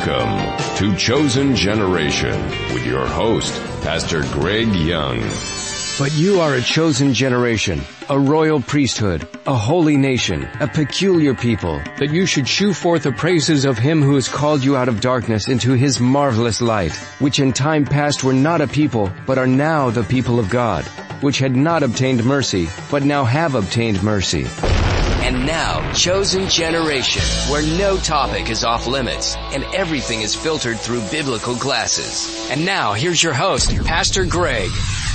Welcome to Chosen Generation with your host, Pastor Greg Young. But you are a chosen generation, a royal priesthood, a holy nation, a peculiar people, that you should shew forth the praises of him who has called you out of darkness into his marvelous light, which in time past were not a people, but are now the people of God, which had not obtained mercy, but now have obtained mercy. And now, Chosen Generation, where no topic is off limits and everything is filtered through biblical glasses. And now, here's your host, Pastor Greg.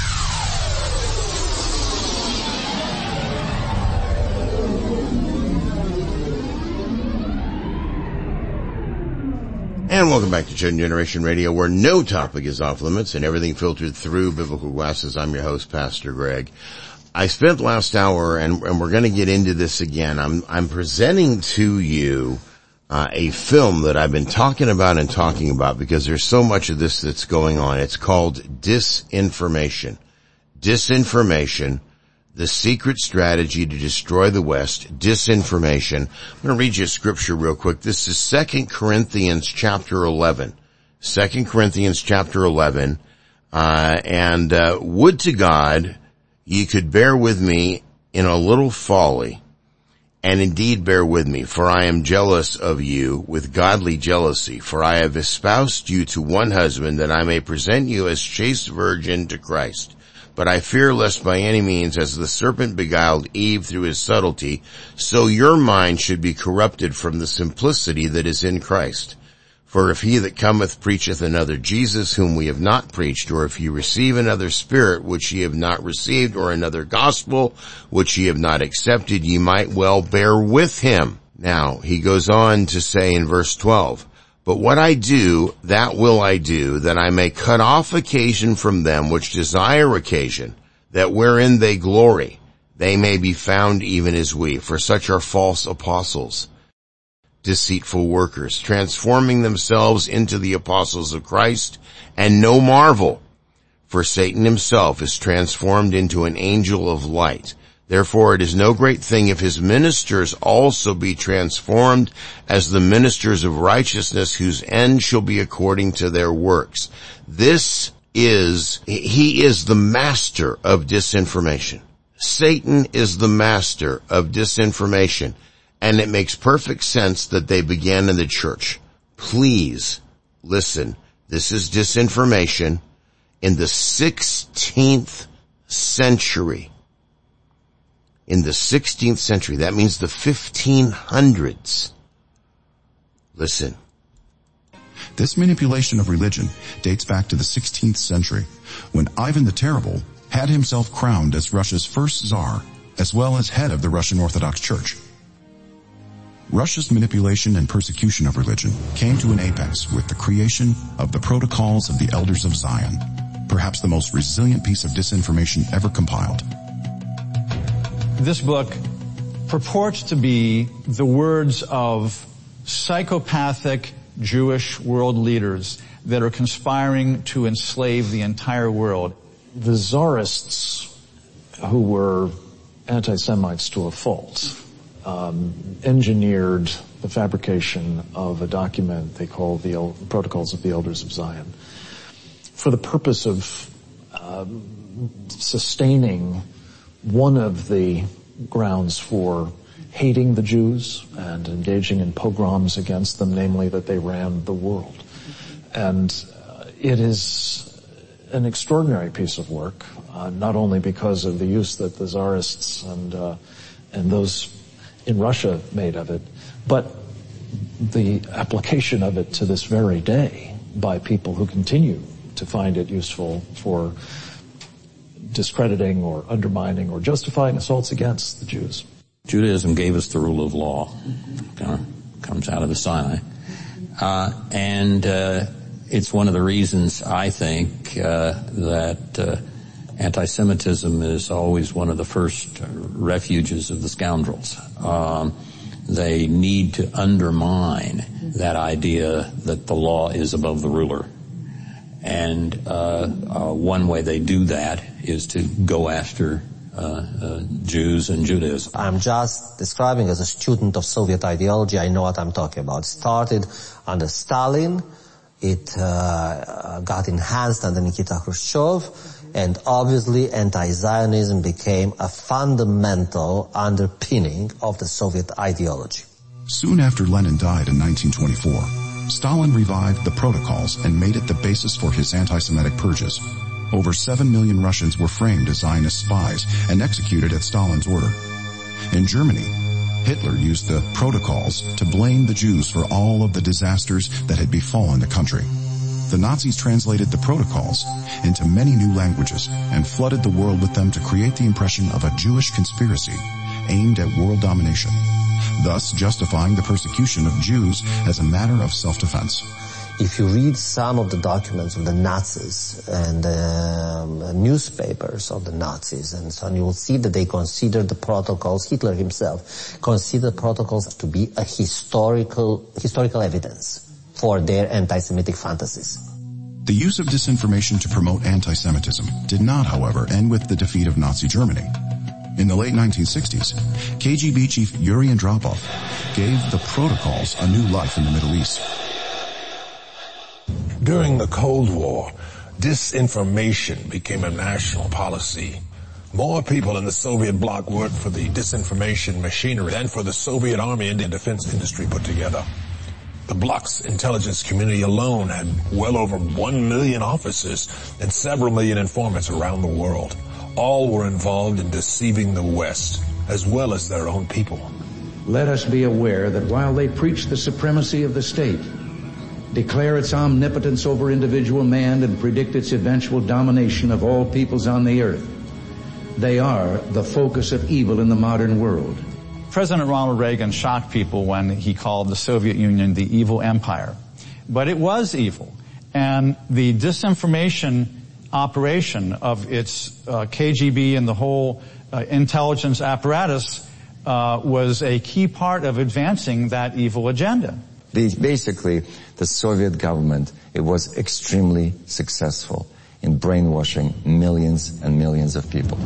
And welcome back to Chosen Generation Radio, where no topic is off limits and everything filtered through biblical glasses. I'm your host, Pastor Greg. I spent last hour, and we're going to get into this again. I'm presenting to you a film that I've been talking about because there's so much of this that's going on. It's called Disinformation. Disinformation, the secret strategy to destroy the West. Disinformation. I'm going to read you a scripture real quick. This is 2 Corinthians chapter 11. 2 Corinthians chapter 11. Would to God ye could bear with me in a little folly, and indeed bear with me, for I am jealous of you with godly jealousy, for I have espoused you to one husband, that I may present you as chaste virgin to Christ. But I fear lest by any means, as the serpent beguiled Eve through his subtlety, so your mind should be corrupted from the simplicity that is in Christ. For if he that cometh preacheth another Jesus whom we have not preached, or if ye receive another spirit which ye have not received, or another gospel which ye have not accepted, ye might well bear with him. Now, he goes on to say in verse 12, but what I do, that will I do, that I may cut off occasion from them which desire occasion, that wherein they glory, they may be found even as we. For such are false apostles, deceitful workers, transforming themselves into the apostles of Christ, and no marvel, for Satan himself is transformed into an angel of light. Therefore it is no great thing if his ministers also be transformed as the ministers of righteousness, whose end shall be according to their works. He is the master of disinformation. Satan is the master of disinformation. And it makes perfect sense that they began in the church. Please listen. This is disinformation in the 16th century. In the 16th century. That means the 1500s. Listen. This manipulation of religion dates back to the 16th century, when Ivan the Terrible had himself crowned as Russia's first Tsar, as well as head of the Russian Orthodox Church. Russia's manipulation and persecution of religion came to an apex with the creation of the Protocols of the Elders of Zion, perhaps the most resilient piece of disinformation ever compiled. This book purports to be the words of psychopathic Jewish world leaders that are conspiring to enslave the entire world. The Tsarists, who were anti-Semites to a fault, engineered the fabrication of a document they call the Protocols of the Elders of Zion for the purpose of sustaining one of the grounds for hating the Jews and engaging in pogroms against them, namely that they ran the world. And it is an extraordinary piece of work, not only because of the use that the Tsarists and those in Russia made of it, but the application of it to this very day by people who continue to find it useful for discrediting or undermining or justifying assaults against the Jews. Judaism gave us the rule of law. Comes out of the Sinai. It's one of the reasons I think that anti-Semitism is always one of the first refuges of the scoundrels. They need to undermine that idea that the law is above the ruler. And one way they do that is to go after Jews and Judaism. I'm just describing as a student of Soviet ideology. I know what I'm talking about. It started under Stalin. It got enhanced under Nikita Khrushchev. And obviously anti-Zionism became a fundamental underpinning of the Soviet ideology. Soon after Lenin died in 1924, Stalin revived the protocols and made it the basis for his anti-Semitic purges. Over 7 million Russians were framed as Zionist spies and executed at Stalin's order. In Germany, Hitler used the protocols to blame the Jews for all of the disasters that had befallen the country. The Nazis translated the protocols into many new languages and flooded the world with them to create the impression of a Jewish conspiracy aimed at world domination, thus justifying the persecution of Jews as a matter of self-defense. If you read some of the documents of the Nazis and newspapers of the Nazis and so on, you will see that they considered the protocols, Hitler himself considered protocols to be a historical evidence for their anti-Semitic fantasies. The use of disinformation to promote anti-Semitism did not, however, end with the defeat of Nazi Germany. In the late 1960s, KGB chief Yuri Andropov gave the protocols a new life in the Middle East. During the Cold War, disinformation became a national policy. More people in the Soviet bloc worked for the disinformation machinery than for the Soviet army and defense industry put together. The bloc's intelligence community alone had well over 1 million officers and several million informants around the world. All were involved in deceiving the West, as well as their own people. Let us be aware that while they preach the supremacy of the state, declare its omnipotence over individual man, and predict its eventual domination of all peoples on the earth, they are the focus of evil in the modern world. President Ronald Reagan shocked people when he called the Soviet Union the evil empire. But it was evil. And the disinformation operation of its KGB and the whole intelligence apparatus was a key part of advancing that evil agenda. Basically, the Soviet government, it was extremely successful in brainwashing millions and millions of people.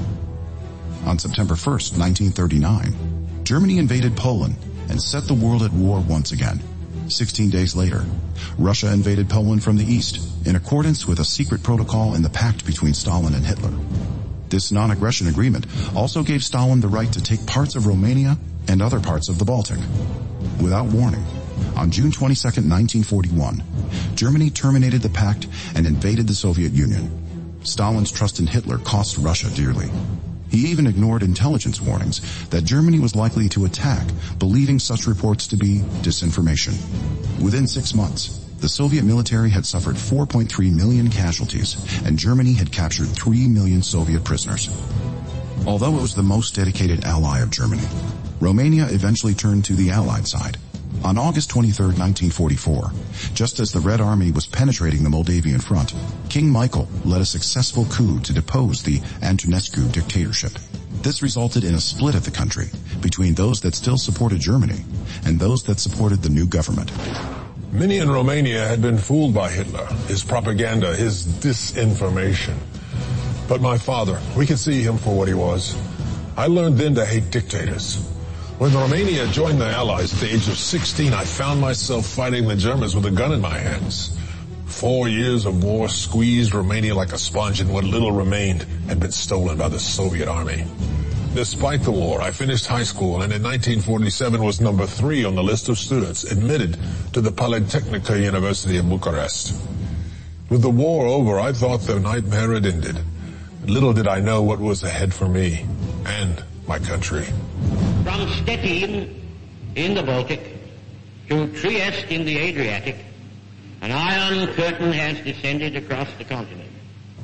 On September 1st, 1939, Germany invaded Poland and set the world at war once again. 16 days later, Russia invaded Poland from the east in accordance with a secret protocol in the pact between Stalin and Hitler. This non-aggression agreement also gave Stalin the right to take parts of Romania and other parts of the Baltic. Without warning, on June 22, 1941, Germany terminated the pact and invaded the Soviet Union. Stalin's trust in Hitler cost Russia dearly. He even ignored intelligence warnings that Germany was likely to attack, believing such reports to be disinformation. Within 6 months, the Soviet military had suffered 4.3 million casualties, and Germany had captured 3 million Soviet prisoners. Although it was the most dedicated ally of Germany, Romania eventually turned to the Allied side. On August 23, 1944, just as the Red Army was penetrating the Moldavian front, King Michael led a successful coup to depose the Antonescu dictatorship. This resulted in a split of the country between those that still supported Germany and those that supported the new government. Many in Romania had been fooled by Hitler, his propaganda, his disinformation. But my father, we could see him for what he was. I learned then to hate dictators. When Romania joined the Allies at the age of 16, I found myself fighting the Germans with a gun in my hands. 4 years of war squeezed Romania like a sponge, and what little remained had been stolen by the Soviet army. Despite the war, I finished high school, and in 1947 was number 3 on the list of students admitted to the Polytechnica University of Bucharest. With the war over, I thought the nightmare had ended. Little did I know what was ahead for me and my country. From Stettin in the Baltic to Trieste in the Adriatic, an iron curtain has descended across the continent.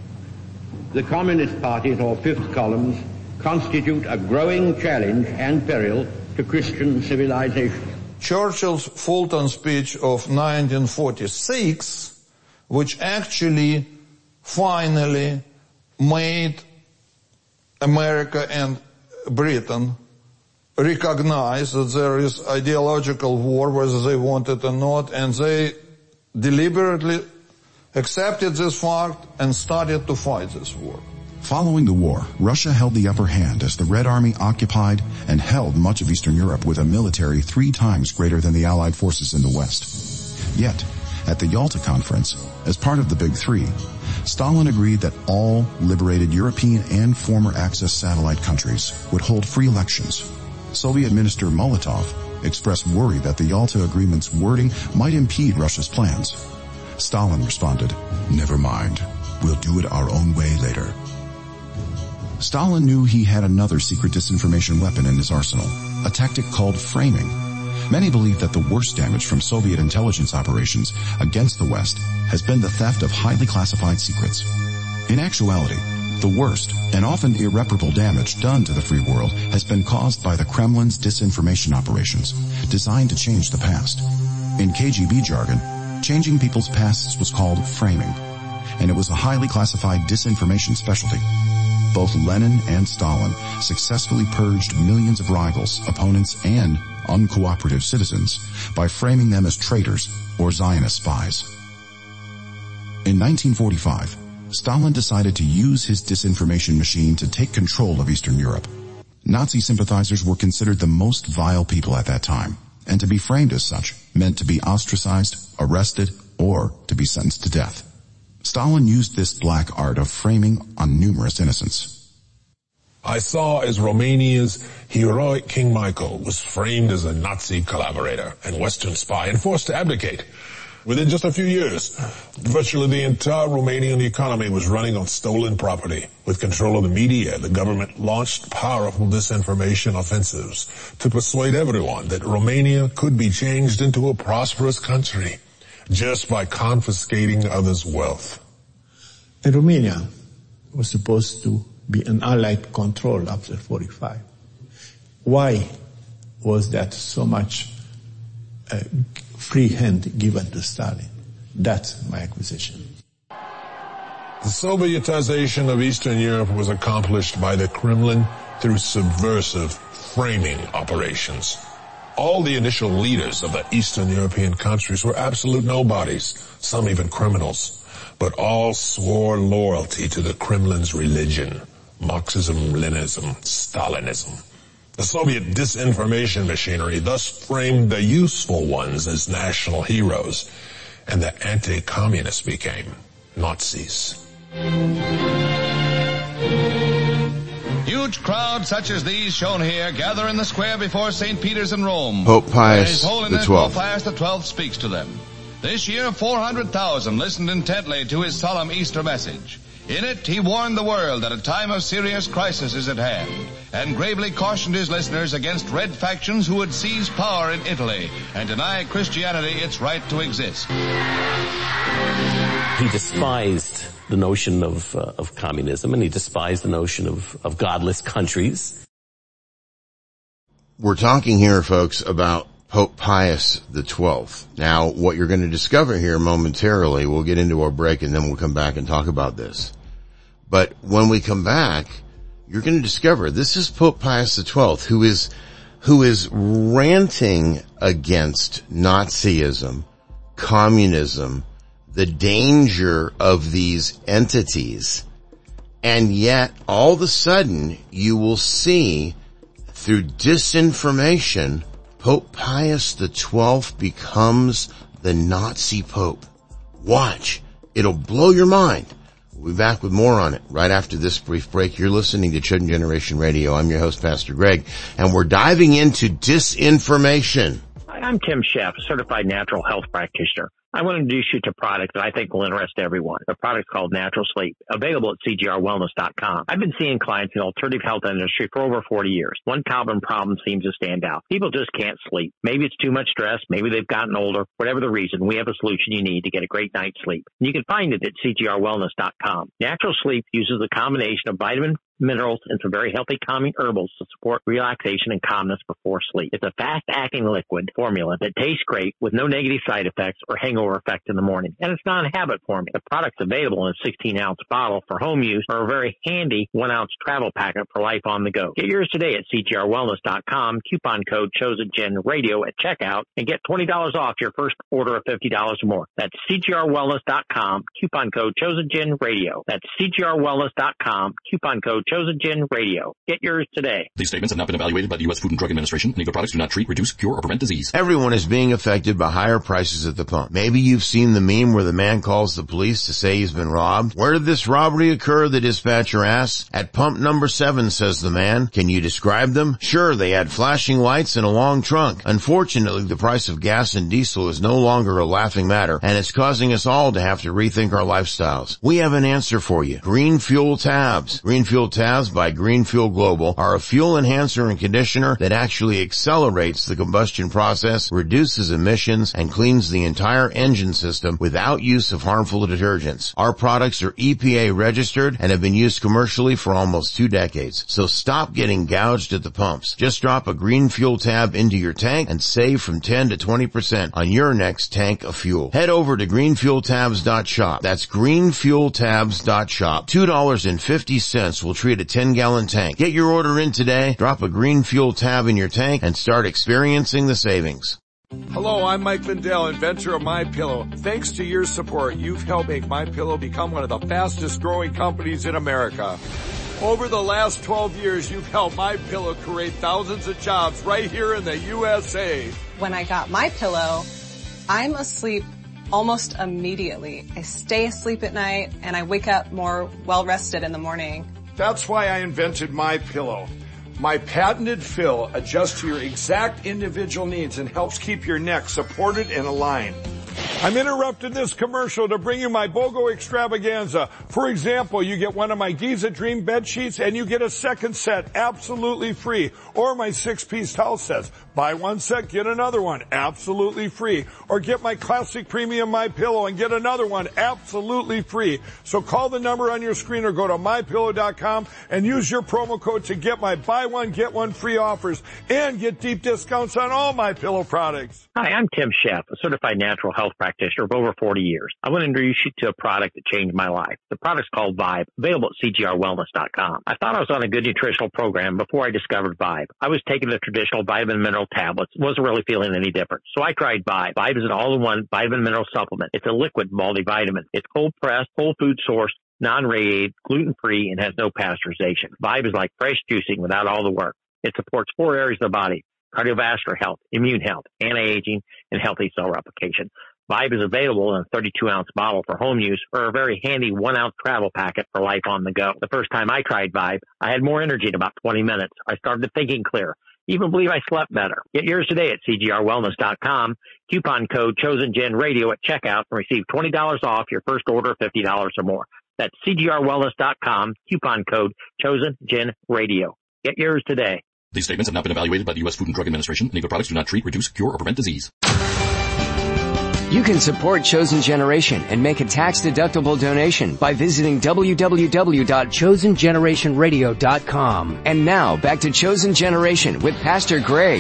The Communist parties, or fifth columns, constitute a growing challenge and peril to Christian civilization. Churchill's Fulton speech of 1946, which actually finally made America and Britain recognize that there is ideological war, whether they want it or not, and they deliberately accepted this fact and started to fight this war. Following the war, Russia held the upper hand as the Red Army occupied and held much of Eastern Europe with a military 3 times greater than the Allied forces in the West. Yet, at the Yalta Conference, as part of the Big Three, Stalin agreed that all liberated European and former Axis satellite countries would hold free elections. Soviet Minister Molotov expressed worry that the Yalta Agreement's wording might impede Russia's plans. Stalin responded, "Never mind. We'll do it our own way later." Stalin knew he had another secret disinformation weapon in his arsenal, a tactic called framing. Many believe that the worst damage from Soviet intelligence operations against the West has been the theft of highly classified secrets. In actuality, the worst and often irreparable damage done to the free world has been caused by the Kremlin's disinformation operations, designed to change the past. In KGB jargon, changing people's pasts was called framing, and it was a highly classified disinformation specialty. Both Lenin and Stalin successfully purged millions of rivals, opponents, and uncooperative citizens by framing them as traitors or Zionist spies. In 1945, Stalin decided to use his disinformation machine to take control of Eastern Europe. Nazi sympathizers were considered the most vile people at that time, and to be framed as such meant to be ostracized, arrested, or to be sentenced to death. Stalin used this black art of framing on numerous innocents. I saw as Romania's heroic King Michael was framed as a Nazi collaborator and Western spy and forced to abdicate. Within just a few years, virtually the entire Romanian economy was running on stolen property. With control of the media, the government launched powerful disinformation offensives to persuade everyone that Romania could be changed into a prosperous country just by confiscating others' wealth. And Romania was supposed to be an Allied control after 45. Why was that so much free hand given to Stalin? That's my acquisition. The Sovietization of Eastern Europe was accomplished by the Kremlin through subversive framing operations. All the initial leaders of the Eastern European countries were absolute nobodies, some even criminals, but all swore loyalty to the Kremlin's religion, Marxism, Leninism, Stalinism. The Soviet disinformation machinery thus framed the useful ones as national heroes, and the anti-communists became Nazis. Huge crowds such as these shown here gather in the square before St. Peter's in Rome. Pope Pius His Holiness XII. Pope Pius XII speaks to them. This year, 400,000 listened intently to his solemn Easter message. In it, he warned the world that a time of serious crisis is at hand, and gravely cautioned his listeners against red factions who would seize power in Italy and deny Christianity its right to exist. He despised the notion of communism, and he despised the notion of godless countries. We're talking here, folks, about Pope Pius XII. Now, what you're going to discover here momentarily, we'll get into our break and then we'll come back and talk about this. But when we come back, you're going to discover this is Pope Pius XII, who is ranting against Nazism, communism, the danger of these entities. And yet, all of a sudden, you will see through disinformation, Pope Pius XII becomes the Nazi Pope. Watch. It'll blow your mind. We'll be back with more on it right after this brief break. You're listening to Chosen Generation Radio. I'm your host, Pastor Greg, and we're diving into disinformation. Hi, I'm Tim Sheff, certified natural health practitioner. I want to introduce you to a product that I think will interest everyone. The product's called Natural Sleep, available at cgrwellness.com. I've been seeing clients in the alternative health industry for over 40 years. One common problem seems to stand out. People just can't sleep. Maybe it's too much stress. Maybe they've gotten older. Whatever the reason, we have a solution you need to get a great night's sleep. You can find it at cgrwellness.com. Natural Sleep uses a combination of vitamin, minerals, and some very healthy calming herbals to support relaxation and calmness before sleep. It's a fast-acting liquid formula that tastes great with no negative side effects or hangover effect in the morning. And it's non-habit forming. The product's available in a 16-ounce bottle for home use or a very handy 1-ounce travel packet for life on the go. Get yours today at CGRWellness.com. Coupon code ChosenGenRadio at checkout and get $20 off your first order of $50 or more. That's CGRWellness.com. Coupon code ChosenGenRadio. That's CGRWellness.com. Coupon code ChosenGenRadio. Get yours today. These statements have not been evaluated by the U.S. Food and Drug Administration. Legal products do not treat, reduce, cure, or prevent disease. Everyone is being affected by higher prices at the pump. Maybe you've seen the meme where the man calls the police to say he's been robbed. Where did this robbery occur? The dispatcher asks. At pump number 7, says the man. Can you describe them? Sure, they had flashing lights and a long trunk. Unfortunately, the price of gas and diesel is no longer a laughing matter, and it's causing us all to have to rethink our lifestyles. We have an answer for you. Green Fuel Tabs. Green Fuel Tabs by Green Fuel Global are a fuel enhancer and conditioner that actually accelerates the combustion process, reduces emissions, and cleans the entire engine system without use of harmful detergents. Our products are EPA registered and have been used commercially for almost 2 decades. So stop getting gouged at the pumps. Just drop a Green Fuel Tab into your tank and save from 10 to 20% on your next tank of fuel. Head over to greenfueltabs.shop. That's greenfueltabs.shop. $2.50 will treat a 10-gallon tank. Get your order in today, drop a Green Fuel Tab in your tank, and start experiencing the savings. Hello, I'm Mike Lindell, inventor of MyPillow. Thanks to your support, you've helped make MyPillow become one of the fastest growing companies in America. Over the last 12 years, you've helped MyPillow create thousands of jobs right here in the USA. When I got MyPillow, I'm asleep almost immediately. I stay asleep at night and I wake up more well-rested in the morning. That's why I invented MyPillow. My patented fill adjusts to your exact individual needs and helps keep your neck supported and aligned. I'm interrupting this commercial to bring you my BOGO extravaganza. For example, you get one of my Giza Dream bed sheets and you get a second set absolutely free. Or my 6-piece towel sets. Buy one set, get another one absolutely free. Or get my classic premium MyPillow and get another one absolutely free. So call the number on your screen or go to MyPillow.com and use your promo code to get my buy one, get one free offers and get deep discounts on all MyPillow products. Hi, I'm Tim Sheff, a certified natural health practitioner of over 40 years. I want to introduce you to a product that changed my life. The product's called Vibe, available at CGRWellness.com. I thought I was on a good nutritional program before I discovered Vibe. I was taking the traditional vitamin mineral tablets, wasn't really feeling any different. So I tried Vibe. Vibe is an all-in-one vitamin mineral supplement. It's a liquid multivitamin. It's cold-pressed, whole food sourced, non-radiated, gluten-free, and has no pasteurization. Vibe is like fresh juicing without all the work. It supports 4 areas of the body: cardiovascular health, immune health, anti-aging, and healthy cell replication. Vibe is available in a 32-ounce bottle for home use or a very handy 1-ounce travel packet for life on the go. The first time I tried Vibe, I had more energy in about 20 minutes. I started thinking clear. Even believe I slept better. Get yours today at CGRWellness.com. Coupon code ChosenGenRadio at checkout and receive $20 off your first order of $50 or more. That's CGRWellness.com. Coupon code ChosenGenRadio. Get yours today. These statements have not been evaluated by the U.S. Food and Drug Administration. Legal products do not treat, reduce, cure, or prevent disease. You can support Chosen Generation and make a tax-deductible donation by visiting www.chosengenerationradio.com. And now, back to Chosen Generation with Pastor Greg.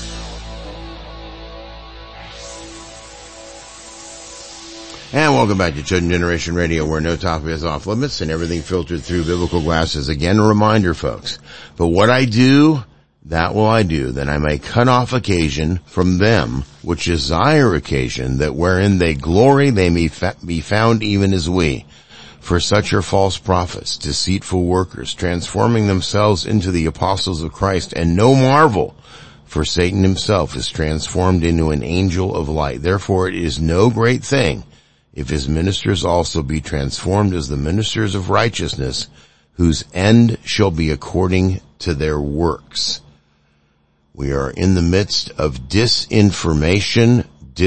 And welcome back to Chosen Generation Radio, where no topic is off limits and everything filtered through biblical glasses. Again, a reminder, folks, but what I do, that will I do, that I may cut off occasion from them which desire occasion, that wherein they glory they may be found even as we. For such are false prophets, deceitful workers, transforming themselves into the apostles of Christ, and no marvel, for Satan himself is transformed into an angel of light. Therefore it is no great thing if his ministers also be transformed as the ministers of righteousness, whose end shall be according to their works. We are in the midst of disinformation,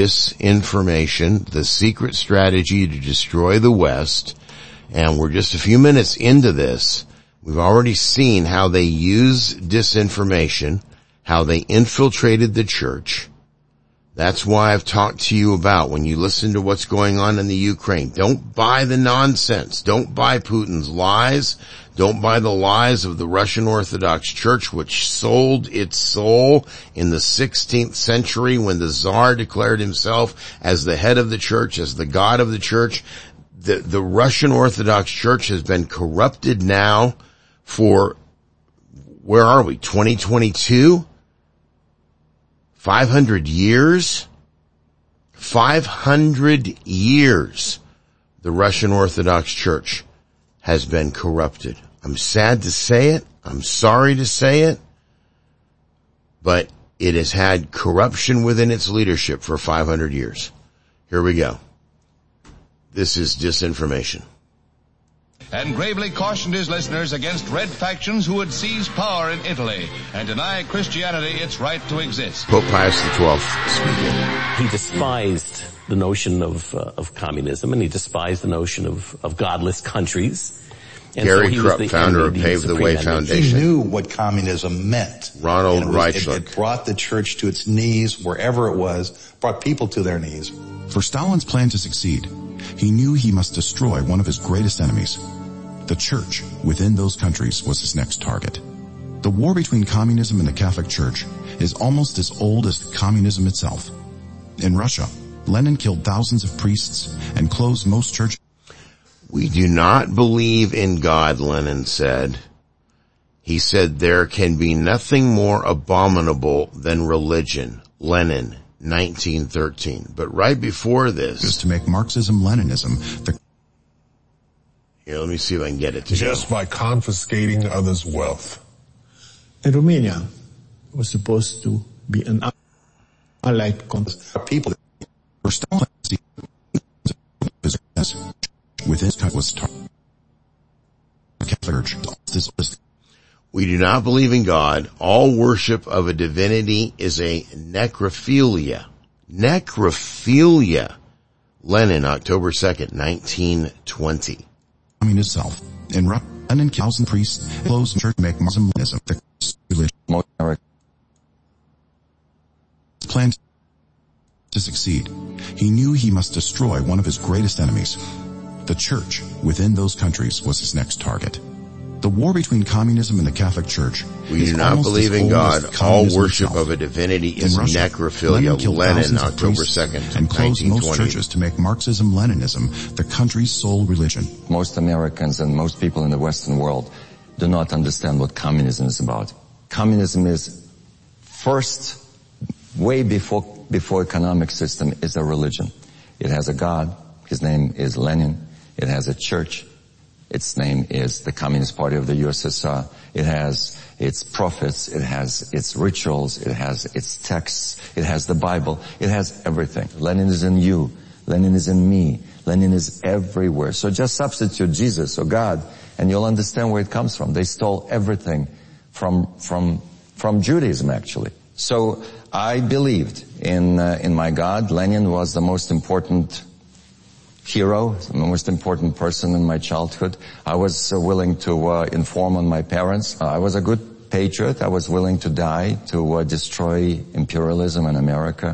the secret strategy to destroy the West, and we're just a few minutes into this. We've already seen how they use disinformation, how they infiltrated the church. That's why I've talked to you about when you listen to what's going on in the Ukraine. Don't buy the nonsense. Don't buy Putin's lies. Don't buy the lies of the Russian Orthodox Church, which sold its soul in the 16th century when the Tsar declared himself as the head of the church, as the God of the church. The Russian Orthodox Church has been corrupted now for, where are we, 2022? 500 years? 500 years the Russian Orthodox Church has been corrupted. I'm sad to say it. I'm sorry to say it. But it has had corruption within its leadership for 500 years. Here we go. This is disinformation. And gravely cautioned his listeners against red factions who would seize power in Italy and deny Christianity its right to exist. Pope Pius XII speaking. He despised the notion of communism, and he despised the notion of godless countries. And Gary so Krupp, founder of Pave the Way Foundation. He knew what communism meant. Ronald Reichelt. It brought the church to its knees wherever it was, brought people to their knees. For Stalin's plan to succeed, he knew he must destroy one of his greatest enemies. The church within those countries was his next target. The war between communism and the Catholic Church is almost as old as communism itself. In Russia, Lenin killed thousands of priests and closed most churches. We do not believe in God, Lenin said. He said there can be nothing more abominable than religion. Lenin, 1913. But right before this is to make Marxism-Leninism the... Here, let me see if I can get it to just by confiscating others' wealth. And Romania was supposed to be an allied people. For Stalin, within was the Catholic Church. We do not believe in God. All worship of a divinity is a necrophilia. Necrophilia. Lenin, October 2nd, 1920. Itself. In Lenin kills and priests, closed church make Muslimism the religion. Planned to succeed. He knew he must destroy one of his greatest enemies. The church within those countries was his next target. The war between communism and the Catholic Church. We do not believe in God. All worship itself. of a divinity is Russia, necrophilia. Lenin, October 2nd, and closed 1920. most churches to make Marxism-Leninism the country's sole religion. Most Americans and most people in the Western world do not understand what communism is about. Communism is first, way before economic system, is a religion. It has a God. His name is Lenin. It has a church. Its name is the Communist Party of the USSR. It has its prophets. It has its rituals. It has its texts. It has the Bible. It has everything. Lenin is in you. Lenin is in me. Lenin is everywhere. So just substitute Jesus or God and you'll understand where it comes from. They stole everything from Judaism, actually. So I believed in my God. Lenin was the most important hero, the most important person in my childhood. I was willing to inform on my parents. I was a good patriot. I was willing to die to destroy imperialism in America.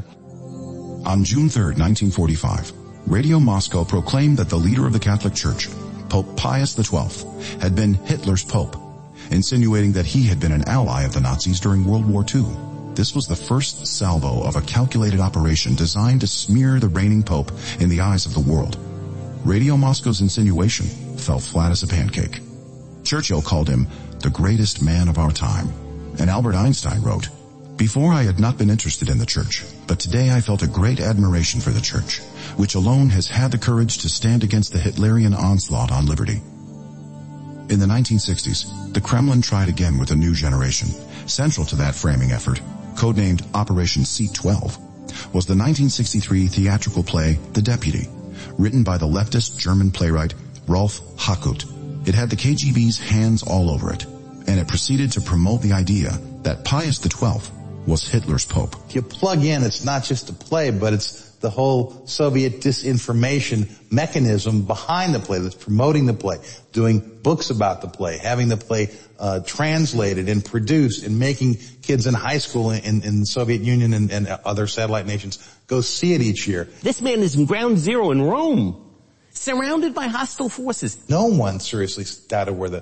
On June 3rd, 1945, Radio Moscow proclaimed that the leader of the Catholic Church, Pope Pius XII, had been Hitler's pope, insinuating that he had been an ally of the Nazis during World War II. This was the first salvo of a calculated operation designed to smear the reigning pope in the eyes of the world. Radio Moscow's insinuation fell flat as a pancake. Churchill called him the greatest man of our time, and Albert Einstein wrote, "Before I had not been interested in the church, but today I felt a great admiration for the church, which alone has had the courage to stand against the Hitlerian onslaught on liberty." In the 1960s, the Kremlin tried again with a new generation. Central to that framing effort, codenamed Operation C-12, was the 1963 theatrical play The Deputy, written by the leftist German playwright Rolf Hackut. It had the KGB's hands all over it, and it proceeded to promote the idea that Pius XII was Hitler's pope. If you plug in, it's not just a play, but it's the whole Soviet disinformation mechanism behind the play that's promoting the play, doing books about the play, having the play translated and produced, and making kids in high school in the Soviet Union and other satellite nations go see it each year. This man is in ground zero in Rome, surrounded by hostile forces. No one seriously doubted where the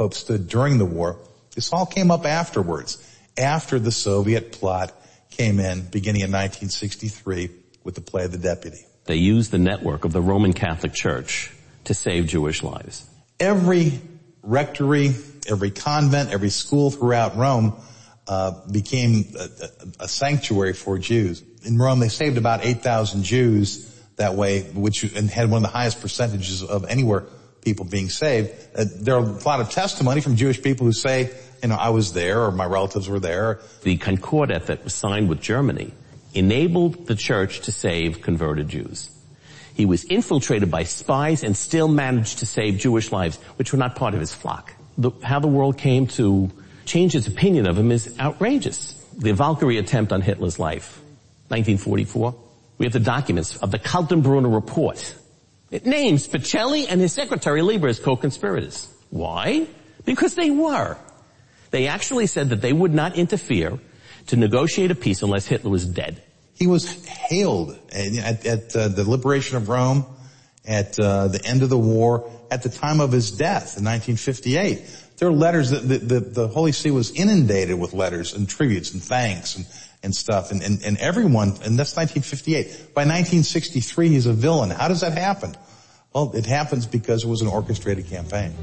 Pope stood during the war. This all came up afterwards, after the Soviet plot came in beginning in 1963 with the play of The Deputy. They used the network of the Roman Catholic Church to save Jewish lives. Every rectory, every convent, every school throughout Rome became a sanctuary for Jews. In Rome, they saved about 8,000 Jews that way, and had one of the highest percentages of anywhere people being saved. There are a lot of testimony from Jewish people who say, I was there, or my relatives were there. The Concordat that was signed with Germany enabled the church to save converted Jews. He was infiltrated by spies and still managed to save Jewish lives, which were not part of his flock. How the world came to change its opinion of him is outrageous. The Valkyrie attempt on Hitler's life, 1944. We have the documents of the Kaltenbrunner report. It names Pacelli and his secretary Lieber as co-conspirators. Why? Because they were. They actually said that they would not interfere to negotiate a peace unless Hitler was dead. He was hailed at the liberation of Rome, at the end of the war, at the time of his death in 1958. There are letters that the Holy See was inundated with letters and tributes and thanks and stuff, and everyone, and that's 1958. By 1963, he's a villain. How does that happen? Well, it happens because it was an orchestrated campaign.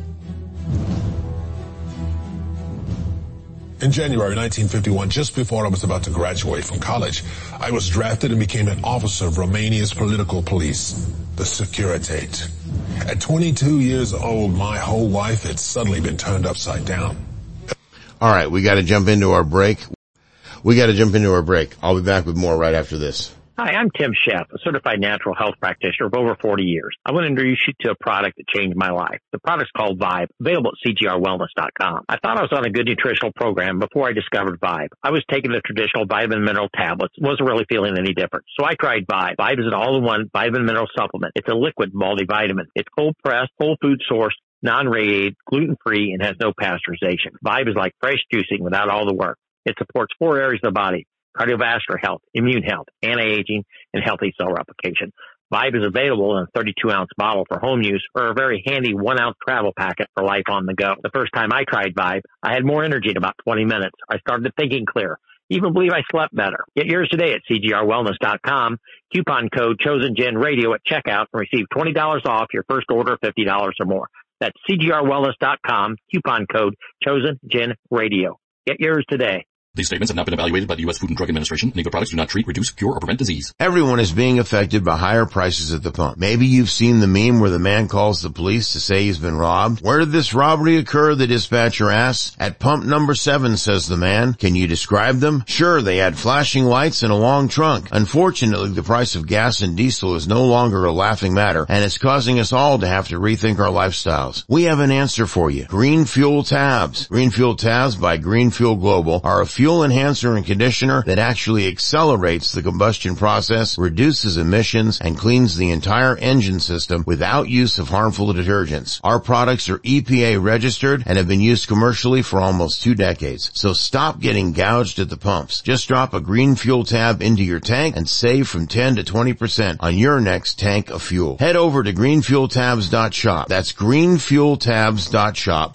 In January 1951, just before I was about to graduate from college, I was drafted and became an officer of Romania's political police, the Securitate. At 22 years old, my whole life had suddenly been turned upside down. All right, we got to jump into our break. I'll be back with more right after this. Hi, I'm Tim Sheff, a certified natural health practitioner of over 40 years. I want to introduce you to a product that changed my life. The product's called Vibe, available at CGRWellness.com. I thought I was on a good nutritional program before I discovered Vibe. I was taking the traditional vitamin mineral tablets, wasn't really feeling any different. So I tried Vibe. Vibe is an all-in-one vitamin mineral supplement. It's a liquid multivitamin. It's cold-pressed, whole food sourced, non-radiated, gluten-free, and has no pasteurization. Vibe is like fresh juicing without all the work. It supports 4 areas of the body: cardiovascular health, immune health, anti-aging, and healthy cell replication. Vibe is available in a 32-ounce bottle for home use or a very handy 1-ounce travel packet for life on the go. The first time I tried Vibe, I had more energy in about 20 minutes. I started thinking clear. Even believe I slept better. Get yours today at CGRWellness.com. Coupon code ChosenGenRadio at checkout and receive $20 off your first order of $50 or more. That's CGRWellness.com. Coupon code ChosenGenRadio. Get yours today. These statements have not been evaluated by the U.S. Food and Drug Administration. Legal products do not treat, reduce, cure, or prevent disease. Everyone is being affected by higher prices at the pump. Maybe you've seen the meme where the man calls the police to say he's been robbed. Where did this robbery occur? The dispatcher asks. At pump number 7, says the man. Can you describe them? Sure, they had flashing lights and a long trunk. Unfortunately, the price of gas and diesel is no longer a laughing matter, and it's causing us all to have to rethink our lifestyles. We have an answer for you. Green Fuel Tabs. Green Fuel Tabs by Green Fuel Global are a fuel enhancer and conditioner that actually accelerates the combustion process, reduces emissions, and cleans the entire engine system without use of harmful detergents. Our products are EPA registered and have been used commercially for almost 2 decades. So stop getting gouged at the pumps. Just drop a Green Fuel Tab into your tank and save from 10 to 20% on your next tank of fuel. Head over to greenfueltabs.shop. That's greenfueltabs.shop.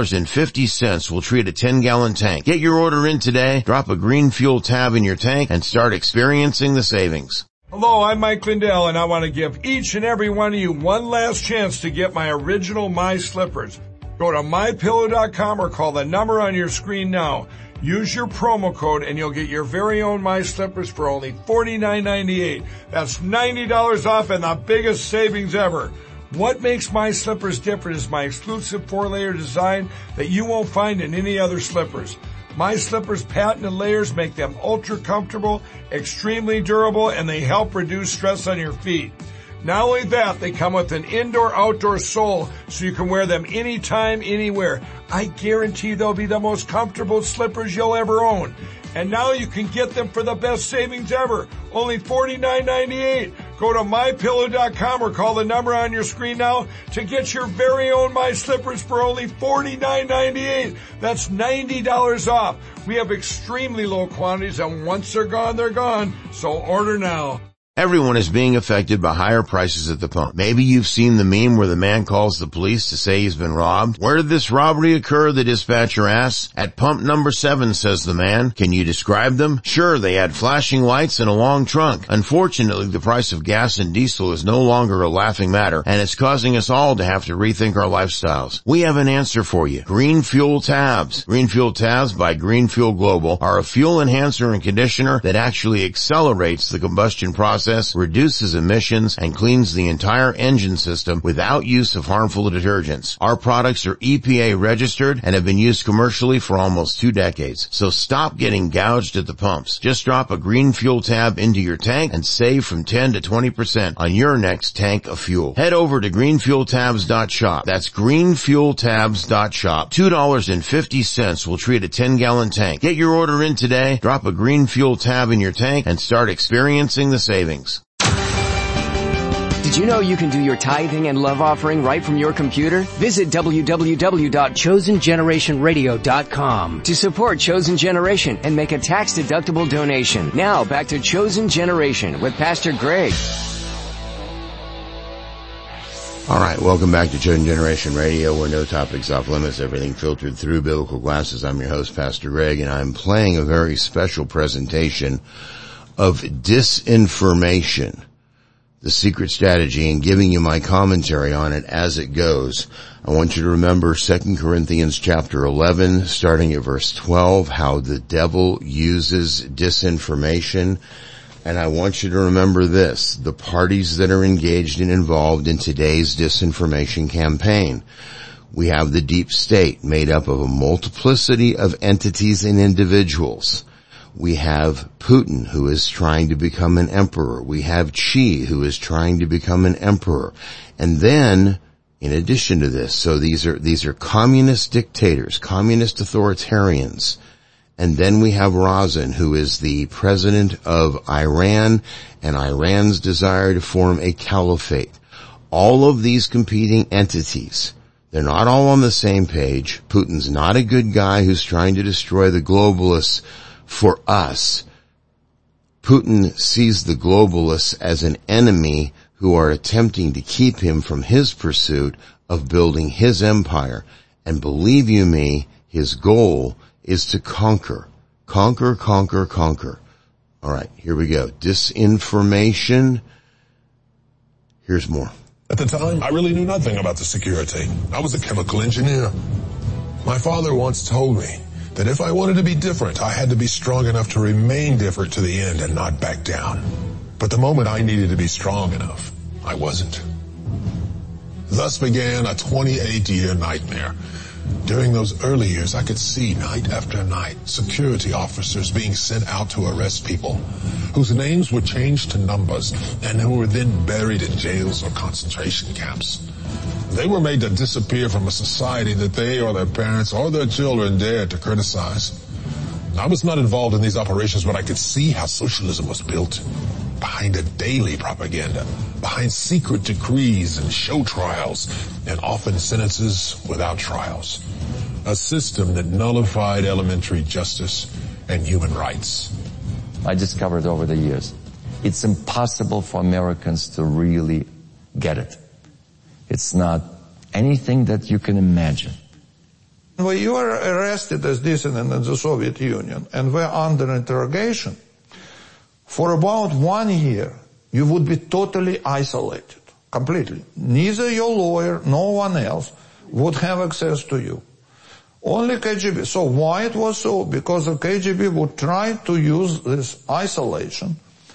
$2.50 will treat a 10-gallon tank. Get your order in today. Drop a Green Fuel Tab in your tank and start experiencing the savings. Hello, I'm Mike Lindell, and I want to give each and every one of you one last chance to get my original My Slippers. Go to MyPillow.com or call the number on your screen now. Use your promo code and you'll get your very own My Slippers for only $49.98. That's $90 off and the biggest savings ever. What makes My Slippers different is my exclusive 4-layer design that you won't find in any other slippers. My Slippers' patented layers make them ultra comfortable, extremely durable, and they help reduce stress on your feet. Not only that, they come with an indoor-outdoor sole so you can wear them anytime, anywhere. I guarantee they'll be the most comfortable slippers you'll ever own. And now you can get them for the best savings ever, only $49.98. Go to MyPillow.com or call the number on your screen now to get your very own My Slippers for only $49.98. That's $90 off. We have extremely low quantities, and once they're gone, they're gone. So order now. Everyone is being affected by higher prices at the pump. Maybe you've seen the meme where the man calls the police to say he's been robbed. Where did this robbery occur? The dispatcher asks. At pump number 7, says the man. Can you describe them? Sure, they had flashing lights and a long trunk. Unfortunately, the price of gas and diesel is no longer a laughing matter, and it's causing us all to have to rethink our lifestyles. We have an answer for you. Green Fuel Tabs. Green Fuel Tabs by Green Fuel Global are a fuel enhancer and conditioner that actually accelerates the combustion process, reduces emissions, and cleans the entire engine system without use of harmful detergents. Our products are EPA registered and have been used commercially for almost 2 decades. So stop getting gouged at the pumps. Just drop a Green Fuel Tab into your tank and save from 10 to 20% on your next tank of fuel. Head over to greenfueltabs.shop. That's greenfueltabs.shop. $2.50 will treat a 10-gallon tank. Get your order in today, drop a Green Fuel Tab in your tank, and start experiencing the savings. Did you know you can do your tithing and love offering right from your computer? Visit www.chosengenerationradio.com to support Chosen Generation and make a tax-deductible donation. Now back to Chosen Generation with Pastor Greg. All right, welcome back to Chosen Generation Radio, where no topic's off limits, everything filtered through biblical glasses. I'm your host, Pastor Greg, and I'm playing a very special presentation of disinformation, the secret strategy, and giving you my commentary on it as it goes. I want you to remember 2 Corinthians chapter 11, starting at verse 12, how the devil uses disinformation. And I want you to remember this, the parties that are engaged and involved in today's disinformation campaign. We have the deep state made up of a multiplicity of entities and individuals. We have Putin, who is trying to become an emperor. We have Xi, who is trying to become an emperor. And then, in addition to this, so these are communist dictators, communist authoritarians. And then we have Razan, who is the president of Iran, and Iran's desire to form a caliphate. All of these competing entities, they're not all on the same page. Putin's not a good guy who's trying to destroy the globalists for us. Putin sees the globalists as an enemy who are attempting to keep him from his pursuit of building his empire. And believe you me, his goal is to conquer. Conquer, conquer, conquer. All right, here we go. Disinformation. Here's more. At the time, I really knew nothing about the security. I was a chemical engineer. My father once told me that if I wanted to be different, I had to be strong enough to remain different to the end and not back down. But the moment I needed to be strong enough, I wasn't. Thus began a 28-year nightmare. During those early years, I could see night after night security officers being sent out to arrest people whose names were changed to numbers and who were then buried in jails or concentration camps. They were made to disappear from a society that they or their parents or their children dared to criticize. I was not involved in these operations, but I could see how socialism was built. Behind a daily propaganda, behind secret decrees and show trials, and often sentences without trials. A system that nullified elementary justice and human rights. I discovered over the years, it's impossible for Americans to really get it. It's not anything that you can imagine. When you were arrested as dissident in the Soviet Union and were under interrogation, for about 1 year, you would be totally isolated, completely. Neither your lawyer, no one else would have access to you. Only KGB. So why it was so? Because the KGB would try to use this isolation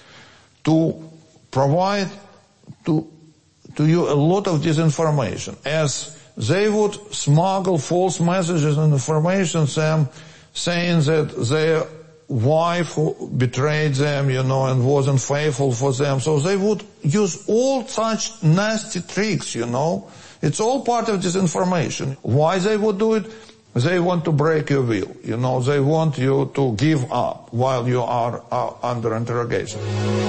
to provide to you a lot of disinformation, as they would smuggle false messages and information saying that their wife who betrayed them, and wasn't faithful for them. So they would use all such nasty tricks, It's all part of disinformation. Why they would do it? They want to break your will. They want you to give up while you are under interrogation.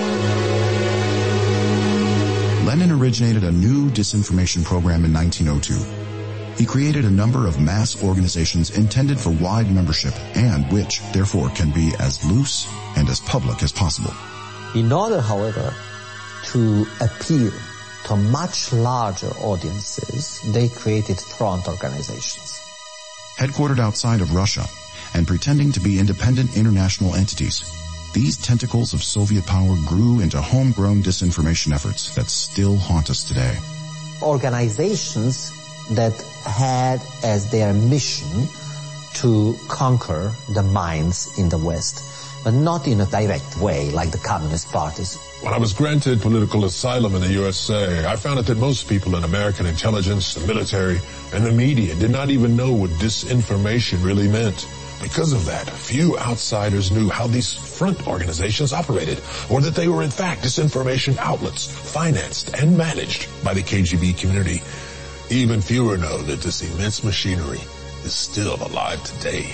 Lenin originated a new disinformation program in 1902. He created a number of mass organizations intended for wide membership and which, therefore, can be as loose and as public as possible. In order, however, to appeal to much larger audiences, they created front organizations. Headquartered outside of Russia and pretending to be independent international entities, these tentacles of Soviet power grew into homegrown disinformation efforts that still haunt us today. Organizations that had as their mission to conquer the minds in the West, but not in a direct way like the communist parties. When I was granted political asylum in the USA, I found out that most people in American intelligence, the military, and the media did not even know what disinformation really meant. Because of that, few outsiders knew how these front organizations operated, or that they were in fact disinformation outlets, financed and managed by the KGB community. Even fewer know that this immense machinery is still alive today.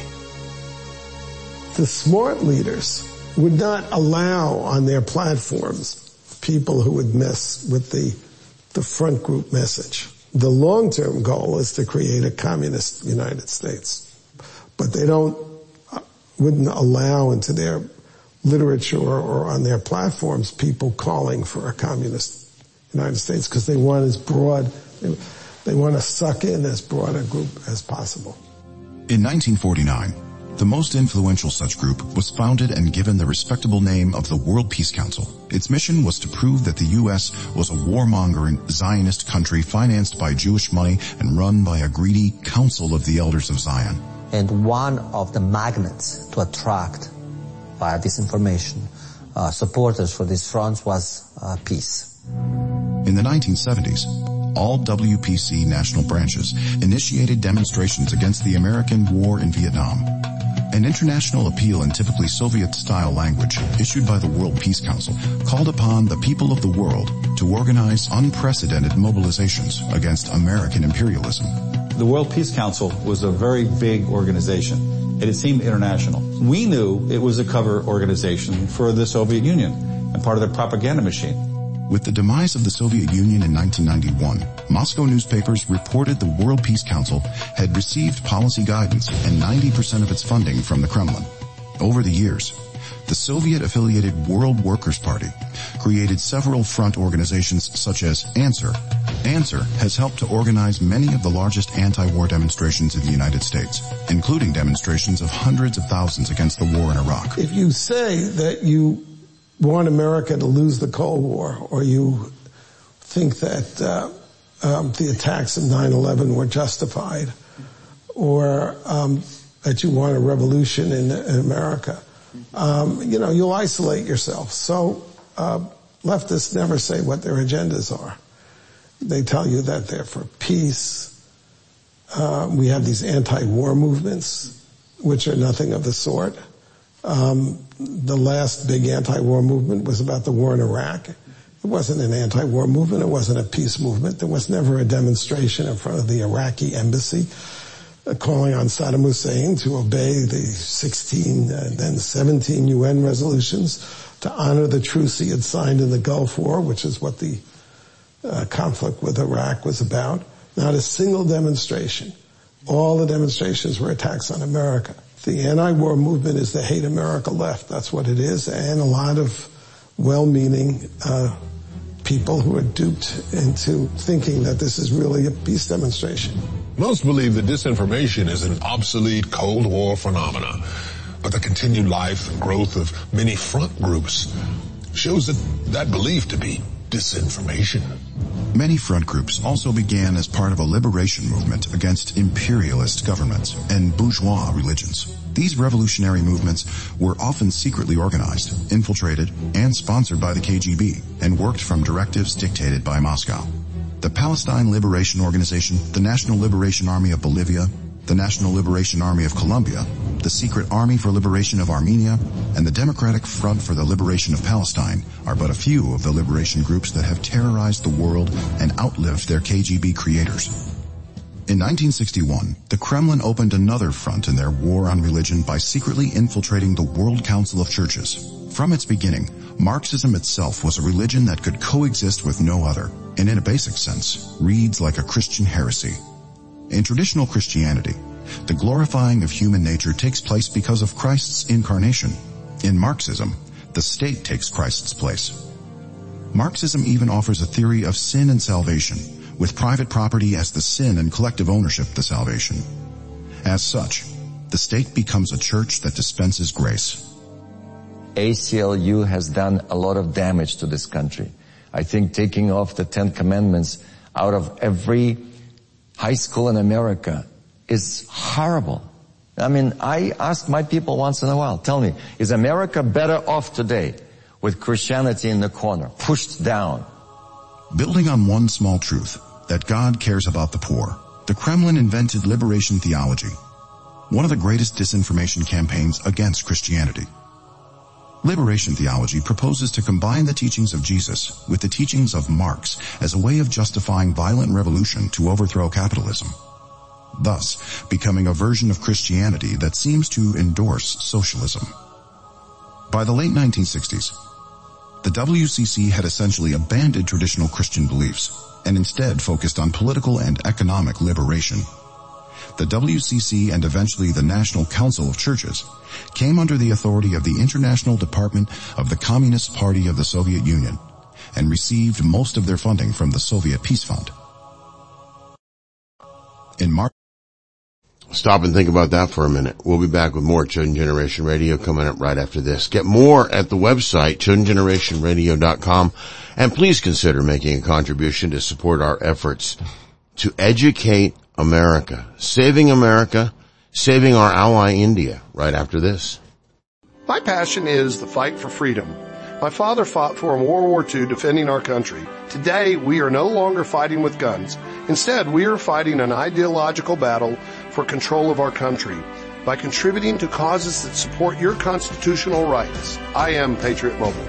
The smart leaders would not allow on their platforms people who would mess with the front group message. The long-term goal is to create a communist United States. But they wouldn't allow into their literature or on their platforms people calling for a communist United States because they want as broad, they want to suck in as broad a group as possible. In 1949, the most influential such group was founded and given the respectable name of the World Peace Council. Its mission was to prove that the U.S. was a warmongering Zionist country financed by Jewish money and run by a greedy Council of the Elders of Zion. And one of the magnets to attract, via disinformation, supporters for these fronts was peace. In the 1970s, all WPC national branches initiated demonstrations against the American war in Vietnam. An international appeal in typically Soviet-style language issued by the World Peace Council called upon the people of the world to organize unprecedented mobilizations against American imperialism. The World Peace Council was a very big organization, and it seemed international. We knew it was a cover organization for the Soviet Union and part of their propaganda machine. With the demise of the Soviet Union in 1991, Moscow newspapers reported the World Peace Council had received policy guidance and 90% of its funding from the Kremlin. Over the years, the Soviet-affiliated World Workers' Party created several front organizations such as ANSWER. ANSWER has helped to organize many of the largest anti-war demonstrations in the United States, including demonstrations of hundreds of thousands against the war in Iraq. If you say that you want America to lose the Cold War, or you think that the attacks of 9/11 were justified, or that you want a revolution in America, you'll isolate yourself. So leftists never say what their agendas are. They tell you that they're for peace. We have these anti-war movements, which are nothing of the sort. The last big anti-war movement was about the war in Iraq. It wasn't an anti-war movement. It wasn't a peace movement. There was never a demonstration in front of the Iraqi embassy calling on Saddam Hussein to obey the 16, then 17 UN resolutions to honor the truce he had signed in the Gulf War, which is what the conflict with Iraq was about. Not a single demonstration. All the demonstrations were attacks on America. The anti-war movement is the hate America left. That's what it is. And a lot of well-meaning people who are duped into thinking that this is really a peace demonstration. Most believe that disinformation is an obsolete Cold War phenomena, but the continued life and growth of many front groups shows that belief to be disinformation. Many front groups also began as part of a liberation movement against imperialist governments and bourgeois religions. These revolutionary movements were often secretly organized, infiltrated, and sponsored by the KGB, and worked from directives dictated by Moscow. The Palestine Liberation Organization, the National Liberation Army of Bolivia, the National Liberation Army of Colombia, the Secret Army for Liberation of Armenia, and the Democratic Front for the Liberation of Palestine are but a few of the liberation groups that have terrorized the world and outlived their KGB creators. In 1961, the Kremlin opened another front in their war on religion by secretly infiltrating the World Council of Churches. From its beginning, Marxism itself was a religion that could coexist with no other, and in a basic sense, reads like a Christian heresy. In traditional Christianity, the glorifying of human nature takes place because of Christ's incarnation. In Marxism, the state takes Christ's place. Marxism even offers a theory of sin and salvation, with private property as the sin and collective ownership the salvation. As such, the state becomes a church that dispenses grace. ACLU has done a lot of damage to this country. I think taking off the 10 Commandments out of every high school in America is horrible. I mean, I ask my people once in a while, tell me, is America better off today with Christianity in the corner, pushed down? Building on one small truth, that God cares about the poor, the Kremlin invented liberation theology, one of the greatest disinformation campaigns against Christianity. Liberation theology proposes to combine the teachings of Jesus with the teachings of Marx as a way of justifying violent revolution to overthrow capitalism, thus becoming a version of Christianity that seems to endorse socialism. By the late 1960s, the WCC had essentially abandoned traditional Christian beliefs and instead focused on political and economic liberation. The WCC and eventually the National Council of Churches came under the authority of the International Department of the Communist Party of the Soviet Union and received most of their funding from the Soviet Peace Fund. In March, Stop and think about that for a minute. We'll be back with more Chosen Generation Radio coming up right after this. Get more at the website, chosengenerationradio.com, and please consider making a contribution to support our efforts to educate America, saving our ally India, right after this. My passion is the fight for freedom. My father fought for in World War II defending our country. Today, we are no longer fighting with guns. Instead, we are fighting an ideological battle for control of our country by contributing to causes that support your constitutional rights. I am Patriot Mobile.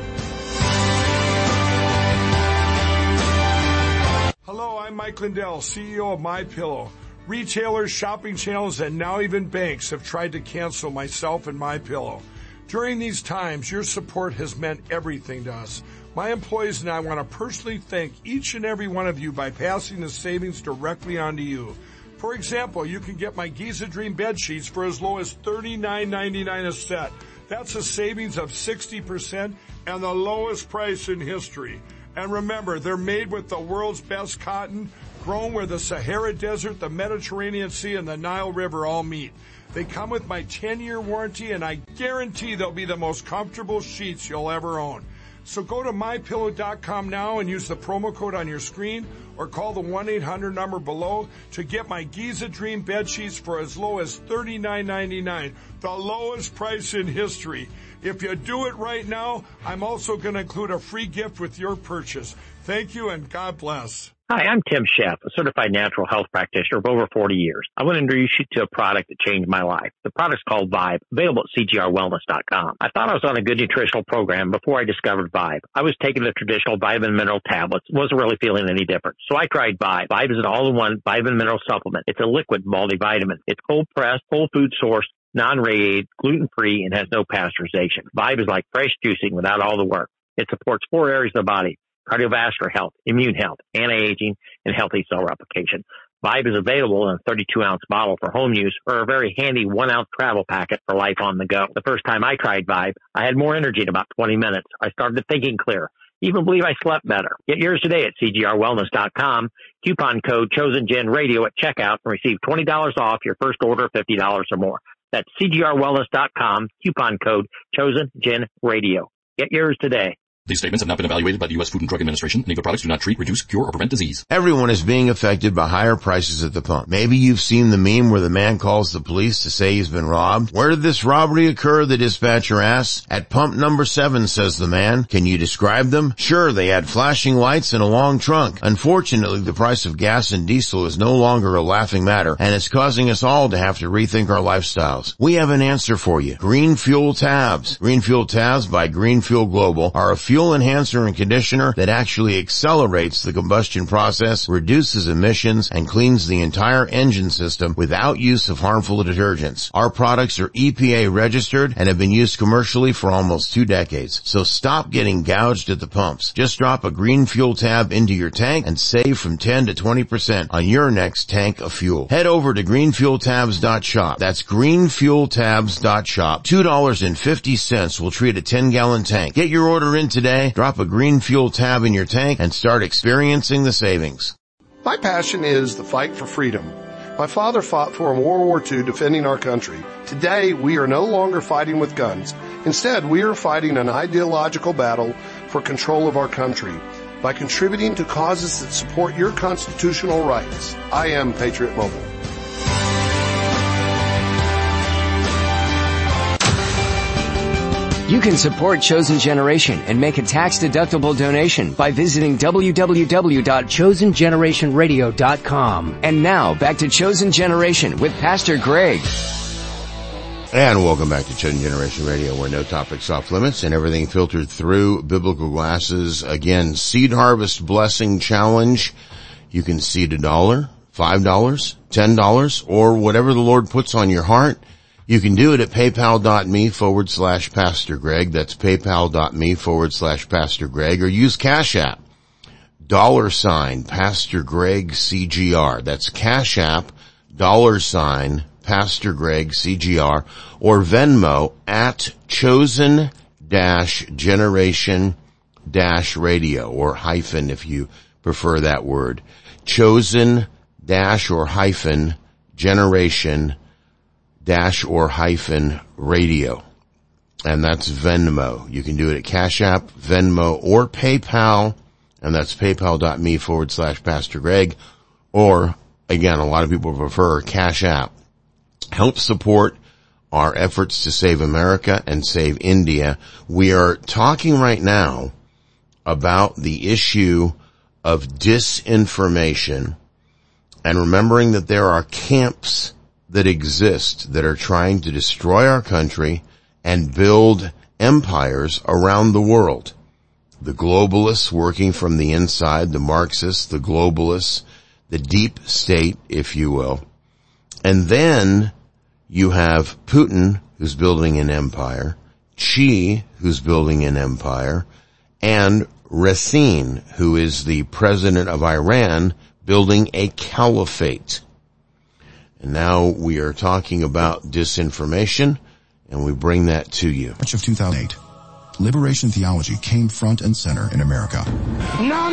Hello, I'm Mike Lindell, CEO of MyPillow. Retailers, shopping channels, and now even banks have tried to cancel myself and MyPillow. During these times, your support has meant everything to us. My employees and I want to personally thank each and every one of you by passing the savings directly on to you. For example, you can get my Giza Dream bed sheets for as low as $39.99 a set. That's a savings of 60% and the lowest price in history. And remember, they're made with the world's best cotton, grown where the Sahara Desert, the Mediterranean Sea, and the Nile River all meet. They come with my 10-year warranty, and I guarantee they'll be the most comfortable sheets you'll ever own. So go to MyPillow.com now and use the promo code on your screen or call the 1-800 number below to get my Giza Dream bed sheets for as low as $39.99, the lowest price in history. If you do it right now, I'm also going to include a free gift with your purchase. Thank you and God bless. Hi, I'm Tim Sheff, a certified natural health practitioner of over 40 years. I want to introduce you to a product that changed my life. The product's called Vibe, available at CGRWellness.com. I thought I was on a good nutritional program before I discovered Vibe. I was taking the traditional vitamin mineral tablets, wasn't really feeling any different. So I tried Vibe. Vibe is an all-in-one vitamin mineral supplement. It's a liquid multivitamin. It's cold-pressed, whole food sourced, non-radiated, gluten-free, and has no pasteurization. Vibe is like fresh juicing without all the work. It supports 4 areas of the body: cardiovascular health, immune health, anti-aging, and healthy cell replication. Vibe is available in a 32-ounce bottle for home use or a very handy 1-ounce travel packet for life on the go. The first time I tried Vibe, I had more energy in about 20 minutes. I started thinking clear. Even believe I slept better. Get yours today at CGRWellness.com. Coupon code ChosenGenRadio at checkout and receive $20 off your first order of $50 or more. That's CGRWellness.com. Coupon code ChosenGenRadio. Get yours today. These statements have not been evaluated by the U.S. Food and Drug Administration. Any of the products do not treat, reduce, cure, or prevent disease. Everyone is being affected by higher prices at the pump. Maybe you've seen the meme where the man calls the police to say he's been robbed. Where did this robbery occur? The dispatcher asks. At pump number 7, says the man. Can you describe them? Sure, they had flashing lights and a long trunk. Unfortunately, the price of gas and diesel is no longer a laughing matter, and it's causing us all to have to rethink our lifestyles. We have an answer for you. Green Fuel Tabs. Green Fuel Tabs by Green Fuel Global are a fuel enhancer and conditioner that actually accelerates the combustion process, reduces emissions, and cleans the entire engine system without use of harmful detergents. Our products are EPA registered and have been used commercially for almost 2 decades. So stop getting gouged at the pumps. Just drop a Green Fuel Tab into your tank and save from 10 to 20% on your next tank of fuel. Head over to greenfueltabs.shop. That's greenfueltabs.shop. $2.50 will treat a 10-gallon tank. Get your order in today today. Drop a green fuel tab in your tank and start experiencing the savings. My passion is the fight for freedom. My father fought for in World War II defending our country. Today, we are no longer fighting with guns. Instead, we are fighting an ideological battle for control of our country by contributing to causes that support your constitutional rights. I am Patriot Mobile. You can support Chosen Generation and make a tax-deductible donation by visiting www.chosengenerationradio.com. And now, back to Chosen Generation with Pastor Greg. And welcome back to Chosen Generation Radio, where no topic's off limits and everything filtered through biblical glasses. Again, Seed Harvest Blessing Challenge. You can seed $1, $5, $10, or whatever the Lord puts on your heart. You can do it at paypal.me/Pastor Greg. That's paypal.me/Pastor Greg, or use Cash App, $ Pastor Greg CGR. That's Cash App, $ Pastor Greg CGR, or Venmo at chosen-generation-radio, or hyphen if you prefer that word. Chosen-or hyphen generation or hyphen radio. And that's Venmo. You can do it at Cash App, Venmo, or PayPal. And that's paypal.me/Pastor Greg. Or, again, a lot of people prefer Cash App. Help support our efforts to save America and save India. We are talking right now about the issue of disinformation, and remembering that there are camps that exist that are trying to destroy our country and build empires around the world. The globalists working from the inside, the Marxists, the globalists, the deep state, if you will. And then you have Putin, who's building an empire, Xi, who's building an empire, and Racine, who is the president of Iran, building a caliphate. And now we are talking about disinformation, and we bring that to you. March of 2008, liberation theology came front and center in America. No.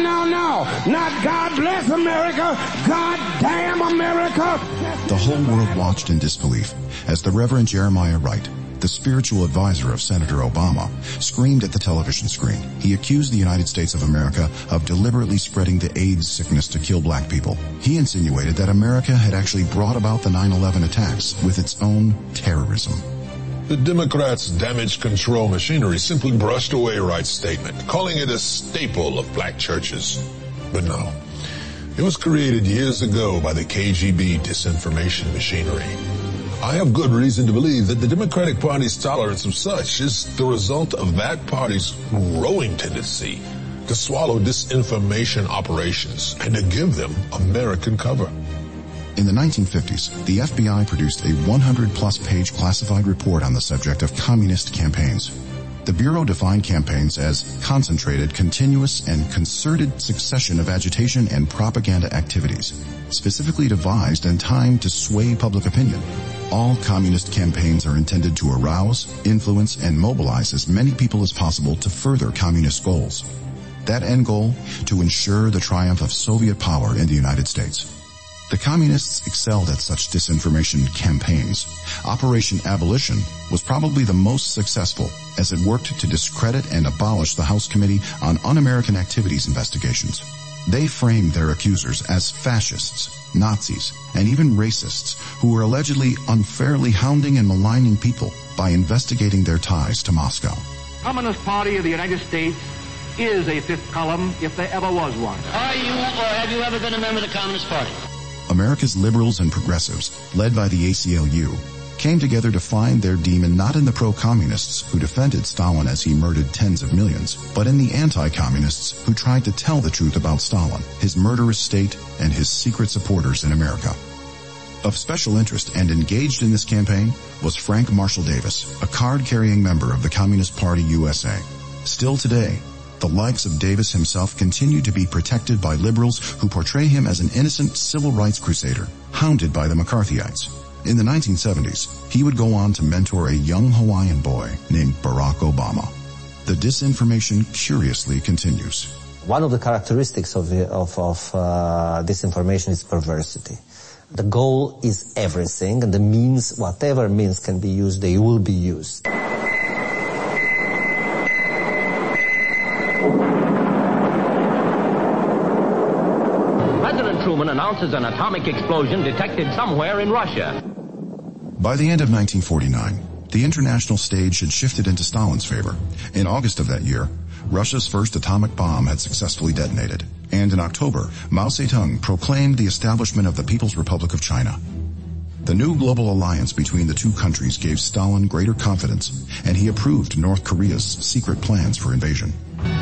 Not God bless America. God damn America. The whole world watched in disbelief as the Reverend Jeremiah Wright, the spiritual advisor of Senator Obama, screamed at the television screen. He accused the United States of America of deliberately spreading the AIDS sickness to kill black people. He insinuated that America had actually brought about the 9/11 attacks with its own terrorism. The Democrats' damage control machinery simply brushed away Wright's statement, calling it a staple of black churches. But no, it was created years ago by the KGB disinformation machinery. I have good reason to believe that the Democratic Party's tolerance of such is the result of that party's growing tendency to swallow disinformation operations and to give them American cover. In the 1950s, the FBI produced a 100-plus page classified report on the subject of communist campaigns. The Bureau defined campaigns as concentrated, continuous, and concerted succession of agitation and propaganda activities, specifically devised and timed to sway public opinion. All communist campaigns are intended to arouse, influence, and mobilize as many people as possible to further communist goals. That end goal, to ensure the triumph of Soviet power in the United States. The communists excelled at such disinformation campaigns. Operation Abolition was probably the most successful, as it worked to discredit and abolish the House Committee on Un-American Activities investigations. They framed their accusers as fascists, Nazis, and even racists who were allegedly unfairly hounding and maligning people by investigating their ties to Moscow. Communist Party of the United States is a fifth column, if there ever was one. Are you or have you ever been a member of the Communist Party? America's liberals and progressives, led by the ACLU, came together to find their demon not in the pro-communists who defended Stalin as he murdered tens of millions, but in the anti-communists who tried to tell the truth about Stalin, his murderous state, and his secret supporters in America. Of special interest and engaged in this campaign was Frank Marshall Davis, a card-carrying member of the Communist Party USA. Still today, the likes of Davis himself continue to be protected by liberals who portray him as an innocent civil rights crusader, hounded by the McCarthyites. In the 1970s, he would go on to mentor a young Hawaiian boy named Barack Obama. the disinformation curiously continues. One of the characteristics of disinformation is perversity. The goal is everything, and the means, whatever means can be used, they will be used. President Truman announces an atomic explosion detected somewhere in Russia. By the end of 1949, the international stage had shifted into Stalin's favor. In August of that year, Russia's first atomic bomb had successfully detonated. And in October, Mao Zedong proclaimed the establishment of the People's Republic of China. The new global alliance between the two countries gave Stalin greater confidence, and he approved North Korea's secret plans for invasion.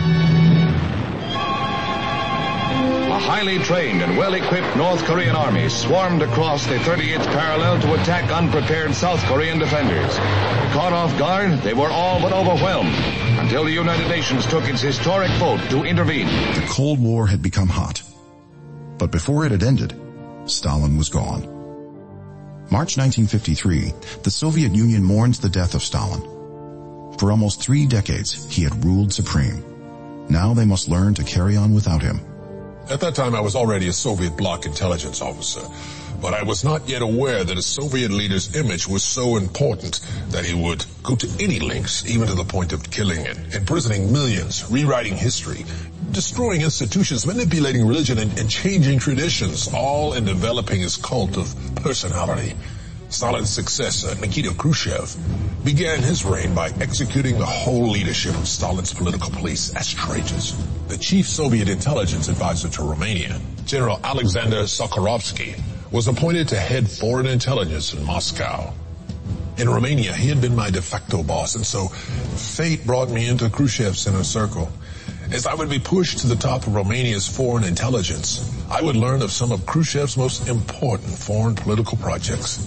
A highly trained and well-equipped North Korean army swarmed across the 38th parallel to attack unprepared South Korean defenders. Caught off guard, they were all but overwhelmed until the United Nations took its historic vote to intervene. The Cold War had become hot. But before it had ended, Stalin was gone. March 1953, the Soviet Union mourns the death of Stalin. For almost 3 decades, he had ruled supreme. Now they must learn to carry on without him. At that time, I was already a Soviet bloc intelligence officer, but I was not yet aware that a Soviet leader's image was so important that he would go to any lengths, even to the point of killing and imprisoning millions, rewriting history, destroying institutions, manipulating religion, and changing traditions, all in developing his cult of personality. Stalin's successor, Nikita Khrushchev, began his reign by executing the whole leadership of Stalin's political police as traitors. The chief Soviet intelligence advisor to Romania, General Alexander Sakharovsky, was appointed to head foreign intelligence in Moscow. In Romania, he had been my de facto boss, and so fate brought me into Khrushchev's inner circle. As I would be pushed to the top of Romania's foreign intelligence, I would learn of some of Khrushchev's most important foreign political projects.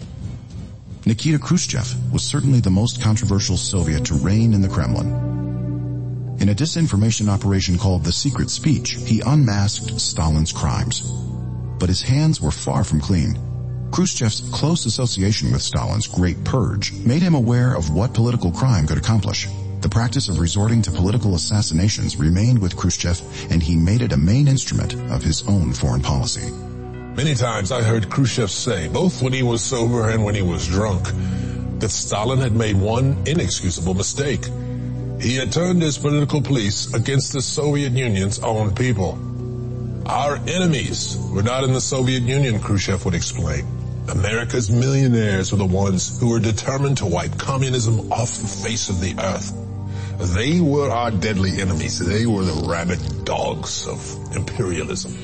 Nikita Khrushchev was certainly the most controversial Soviet to reign in the Kremlin. In a disinformation operation called The Secret Speech, he unmasked Stalin's crimes. But his hands were far from clean. Khrushchev's close association with Stalin's Great Purge made him aware of what political crime could accomplish. The practice of resorting to political assassinations remained with Khrushchev, and he made it a main instrument of his own foreign policy. Many times I heard Khrushchev say, both when he was sober and when he was drunk, that Stalin had made one inexcusable mistake. He had turned his political police against the Soviet Union's own people. Our enemies were not in the Soviet Union, Khrushchev would explain. America's millionaires were the ones who were determined to wipe communism off the face of the earth. They were our deadly enemies. They were the rabid dogs of imperialism.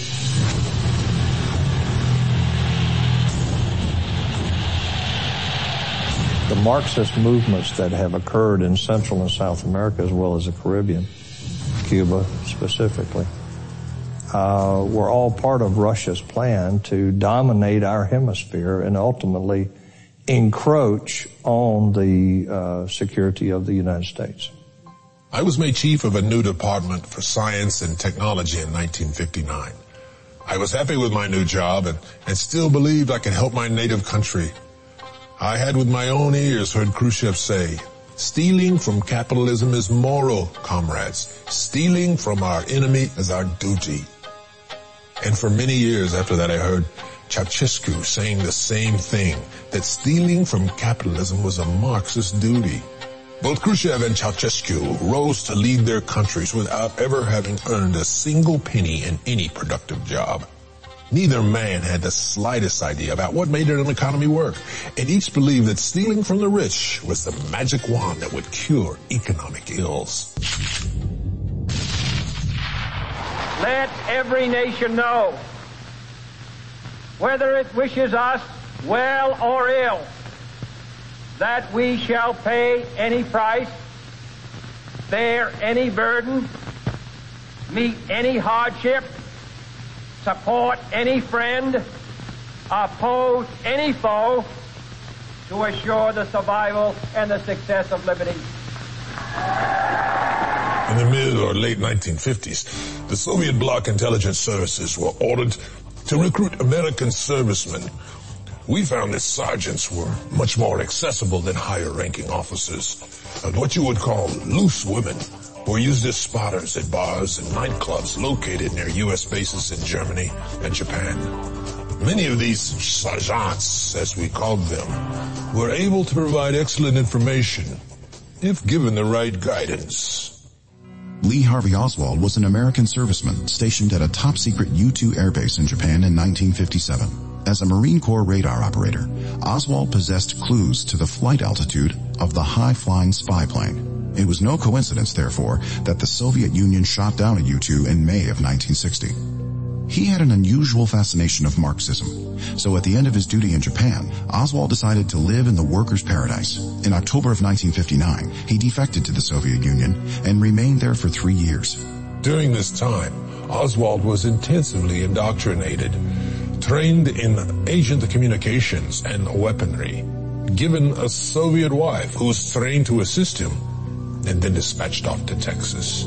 The Marxist movements that have occurred in Central and South America, as well as the Caribbean, Cuba specifically, were all part of Russia's plan to dominate our hemisphere and ultimately encroach on the security of the United States. I was made chief of a new department for science and technology in 1959. I was happy with my new job and still believed I could help my native country. I had with my own ears heard Khrushchev say, "Stealing from capitalism is moral, comrades. Stealing from our enemy is our duty." And for many years after that I heard Ceausescu saying the same thing, that stealing from capitalism was a Marxist duty. Both Khrushchev and Ceausescu rose to lead their countries without ever having earned a single penny in any productive job. Neither man had the slightest idea about what made an economy work, and each believed that stealing from the rich was the magic wand that would cure economic ills. Let every nation know, whether it wishes us well or ill, that we shall pay any price, bear any burden, meet any hardship, support any friend, oppose any foe, to assure the survival and the success of liberty. In the mid or late 1950s, the Soviet bloc intelligence services were ordered to recruit American servicemen We found that sergeants were much more accessible than higher-ranking officers. And what you would call loose women were used as spotters at bars and nightclubs located near U.S. bases in Germany and Japan. Many of these sergeants, as we called them, were able to provide excellent information if given the right guidance. Lee Harvey Oswald was an American serviceman stationed at a top-secret U-2 airbase in Japan in 1957. As a Marine Corps radar operator, Oswald possessed clues to the flight altitude of the high-flying spy plane. It was no coincidence, therefore, that the Soviet Union shot down a U-2 in May of 1960. He had an unusual fascination of Marxism, so at the end of his duty in Japan, Oswald decided to live in the workers' paradise. In October of 1959, he defected to the Soviet Union and remained there for 3 years. During this time, Oswald was intensively indoctrinated, trained in agent communications and weaponry, given a Soviet wife who was trained to assist him, and then dispatched off to Texas.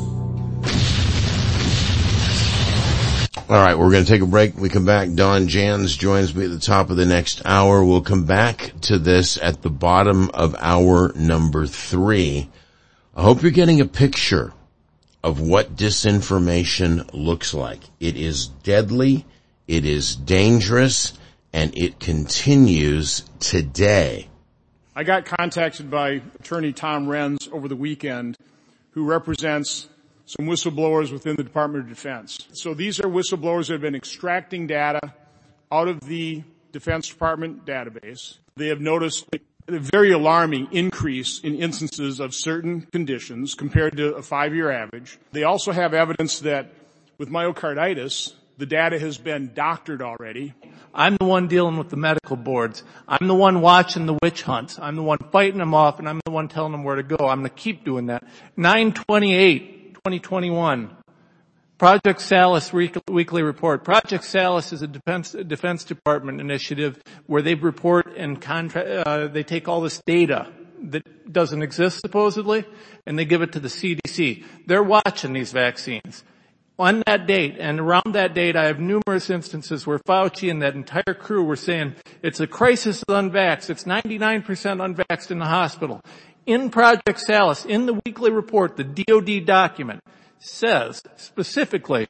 All right, we're going to take a break. When we come back, Don Jans joins me at the top of the next hour. We'll come back to this at the bottom of hour number 3. I hope you're getting a picture of what disinformation looks like. It is deadly, it is dangerous, and it continues today. I got contacted by attorney Tom Renz over the weekend, who represents some whistleblowers within the Department of Defense. So these are whistleblowers that have been extracting data out of the Defense Department database. They have noticed a very alarming increase in instances of certain conditions compared to a 5-year average. They also have evidence that with myocarditis, the data has been doctored already. I'm the one dealing with the medical boards. I'm the one watching the witch hunts. I'm the one fighting them off, and I'm the one telling them where to go. I'm going to keep doing that. 9/28/2021, Project Salus weekly report. Project Salus is a Defense Department initiative where they report and they take all this data that doesn't exist supposedly, and they give it to the CDC. They're watching these vaccines. On that date, and around that date, I have numerous instances where Fauci and that entire crew were saying, it's a crisis of unvaxxed. It's 99% unvaxxed in the hospital. In Project Salus, in the weekly report, the DOD document says specifically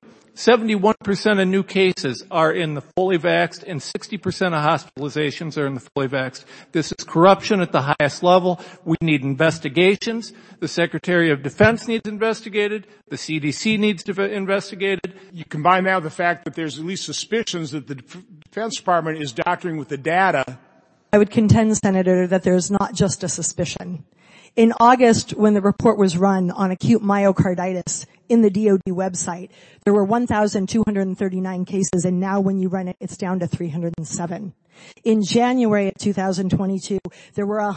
71% of new cases are in the fully vaxxed and 60% of hospitalizations are in the fully vaxxed. This is corruption at the highest level. We need investigations. The Secretary of Defense needs investigated. The CDC needs investigated. You combine that with the fact that there's at least suspicions that the Defense Department is doctoring with the data. I would contend, Senator, that there's not just a suspicion. In August, when the report was run on acute myocarditis in the DOD website, there were 1,239 cases, and now when you run it, it's down to 307. In January of 2022, there were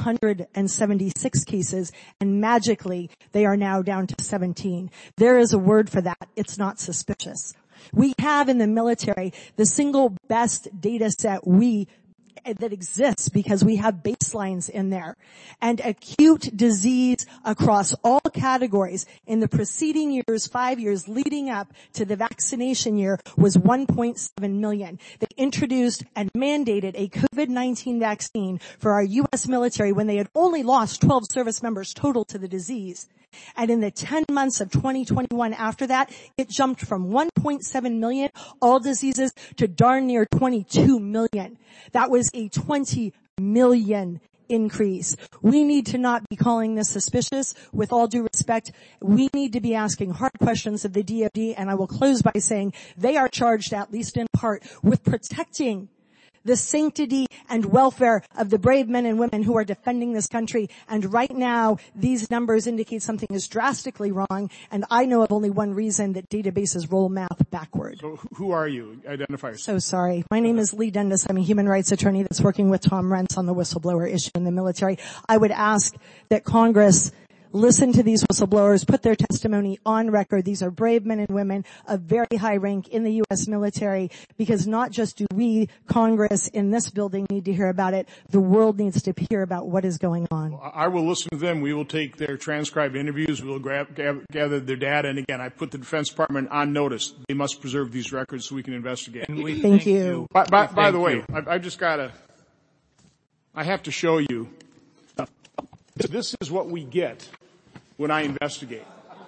176 cases, and magically, they are now down to 17. There is a word for that. It's not suspicious. We have in the military the single best data set that exists because we have baselines in there. And acute disease across all categories in the preceding years, 5 years leading up to the vaccination year, was 1.7 million. They introduced and mandated a COVID-19 vaccine for our U.S. military when they had only lost 12 service members total to the disease. And in the 10 months of 2021 after that, it jumped from 1.7 million, all diseases, to darn near 22 million. That was a 20 million increase. We need to not be calling this suspicious. With all due respect, we need to be asking hard questions of the DoD, and I will close by saying they are charged, at least in part, with protecting the sanctity and welfare of the brave men and women who are defending this country. And right now, these numbers indicate something is drastically wrong, and I know of only one reason that databases roll math backward. So who are you? Identify yourself. So sorry. My name is Lee Dundas. I'm a human rights attorney that's working with Tom Renz on the whistleblower issue in the military. I would ask that Congress listen to these whistleblowers, put their testimony on record. These are brave men and women of very high rank in the U.S. military, because not just do we, Congress, in this building need to hear about it, the world needs to hear about what is going on. Well, I will listen to them. We will take their transcribed interviews. We will gather their data. And again, I put the Defense Department on notice. They must preserve these records so we can investigate. Thank you. By the way, I've just got a I have to show you. This is what we get when I investigate.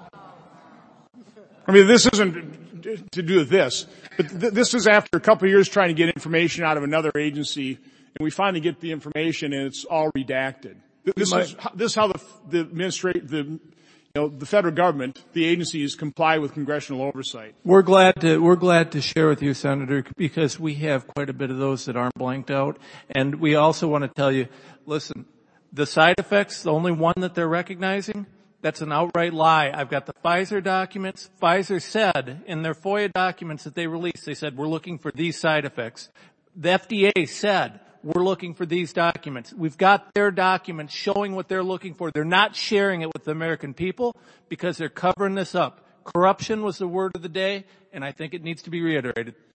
I mean, this isn't to do with this, but this is after a couple of years trying to get information out of another agency, and we finally get the information and it's all redacted. This is how the federal government, the agencies comply with congressional oversight. We're glad to share with you, Senator, because we have quite a bit of those that aren't blanked out. And we also want to tell you, listen, the side effects, the only one that they're recognizing, that's an outright lie. I've got the Pfizer documents. Pfizer said in their FOIA documents that they released, they said, we're looking for these side effects. The FDA said, we're looking for these documents. We've got their documents showing what they're looking for. They're not sharing it with the American people because they're covering this up. Corruption was the word of the day, and I think it needs to be reiterated.